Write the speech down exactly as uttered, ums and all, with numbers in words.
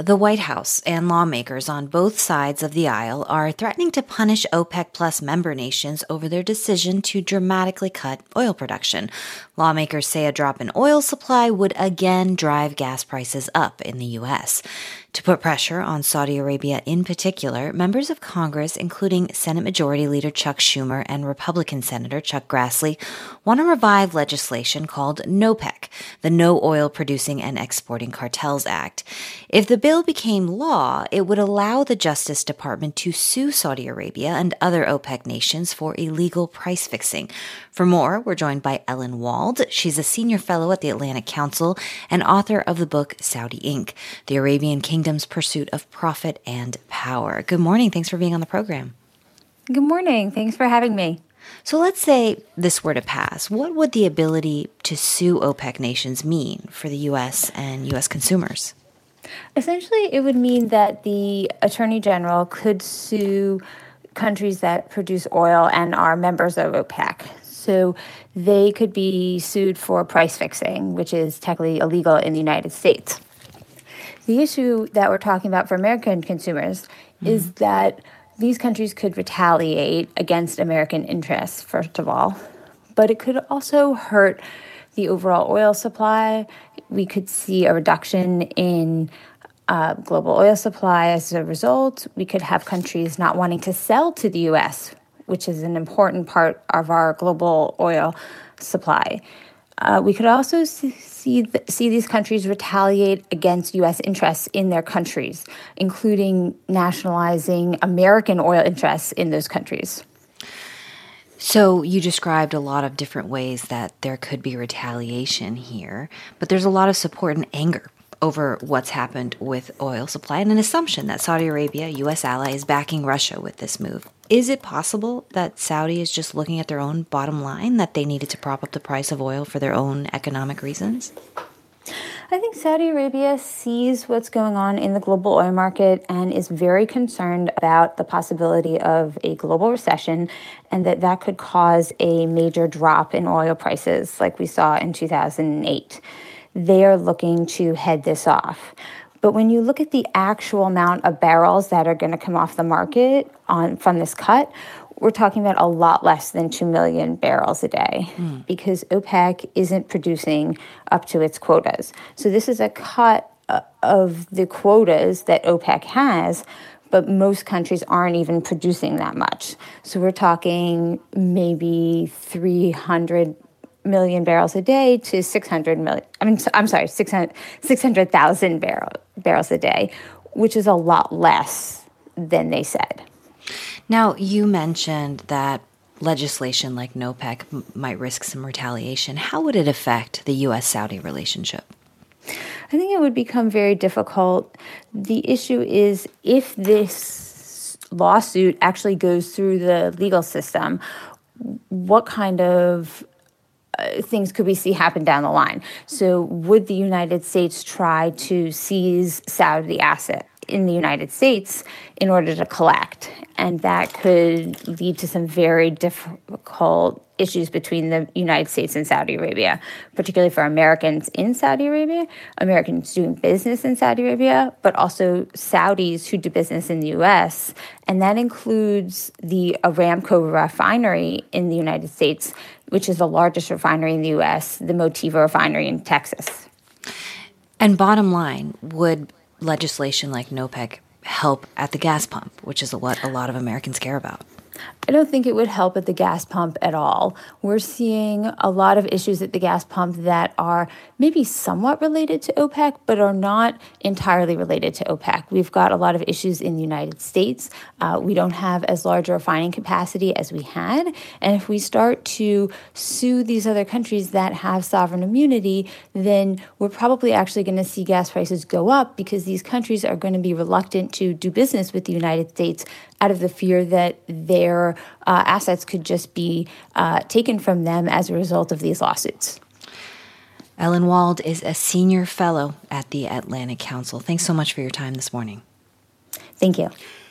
The White House and lawmakers on both sides of the aisle are threatening to punish OPEC Plus member nations over their decision to dramatically cut oil production. Lawmakers say a drop in oil supply would again drive gas prices up in the U S. To put pressure on Saudi Arabia in particular, members of Congress, including Senate Majority Leader Chuck Schumer and Republican Senator Chuck Grassley, want to revive legislation called NOPEC, the No Oil Producing and Exporting Cartels Act. If the bill became law, it would allow the Justice Department to sue Saudi Arabia and other OPEC nations for illegal price fixing. For more, we're joined by Ellen Wald. She's a senior fellow at the Atlantic Council and author of the book Saudi Incorporated, The Arabian Kingdom's Pursuit of Profit and Power. Good morning. Thanks for being on the program. Good morning. Thanks for having me. So let's say this were to pass. What would the ability to sue OPEC nations mean for the U S and U S consumers? Essentially, it would mean that the Attorney General could sue countries that produce oil and are members of OPEC. So they could be sued for price fixing, which is technically illegal in the United States. The issue that we're talking about for American consumers mm-hmm. is that these countries could retaliate against American interests, first of all, but it could also hurt the overall oil supply. We could see a reduction in uh, global oil supply as a result. We could have countries not wanting to sell to the U S, which is an important part of our global oil supply. Uh, we could also see see, th- see these countries retaliate against U S interests in their countries, including nationalizing American oil interests in those countries. So you described a lot of different ways that there could be retaliation here, but there's a lot of support and anger over what's happened with oil supply and an assumption that Saudi Arabia, U S ally, is backing Russia with this move. Is it possible that Saudi is just looking at their own bottom line, that they needed to prop up the price of oil for their own economic reasons? I think Saudi Arabia sees what's going on in the global oil market and is very concerned about the possibility of a global recession and that that could cause a major drop in oil prices like we saw in two thousand eight. They are looking to head this off. But when you look at the actual amount of barrels that are going to come off the market on from this cut, we're talking about a lot less than two million barrels a day mm. because OPEC isn't producing up to its quotas. So this is a cut of the quotas that OPEC has, but most countries aren't even producing that much. So we're talking maybe three hundred million barrels a day to six hundred million. I mean, I'm sorry, six hundred thousand barrel, barrels a day, which is a lot less than they said. Now, you mentioned that legislation like NOPEC m- might risk some retaliation. How would it affect the U S Saudi relationship? I think it would become very difficult. The issue is if this lawsuit actually goes through the legal system, what kind of Uh, things could we see happen down the line? So would the United States try to seize Saudi asset in the United States in order to collect? And that could lead to some very difficult issues between the United States and Saudi Arabia, particularly for Americans in Saudi Arabia, Americans doing business in Saudi Arabia, but also Saudis who do business in the U S. And that includes the Aramco refinery in the United States, which is the largest refinery in the U S, the Motiva refinery in Texas. And bottom line, would legislation like NOPEC help at the gas pump, which is what a lot of Americans care about? I don't think it would help at the gas pump at all. We're seeing a lot of issues at the gas pump that are maybe somewhat related to OPEC, but are not entirely related to OPEC. We've got a lot of issues in the United States. Uh, we don't have as large a refining capacity as we had. And if we start to sue these other countries that have sovereign immunity, then we're probably actually going to see gas prices go up because these countries are going to be reluctant to do business with the United States out of the fear that their uh, assets could just be uh, taken from them as a result of these lawsuits. Ellen Wald is a senior fellow at the Atlantic Council. Thanks so much for your time this morning. Thank you.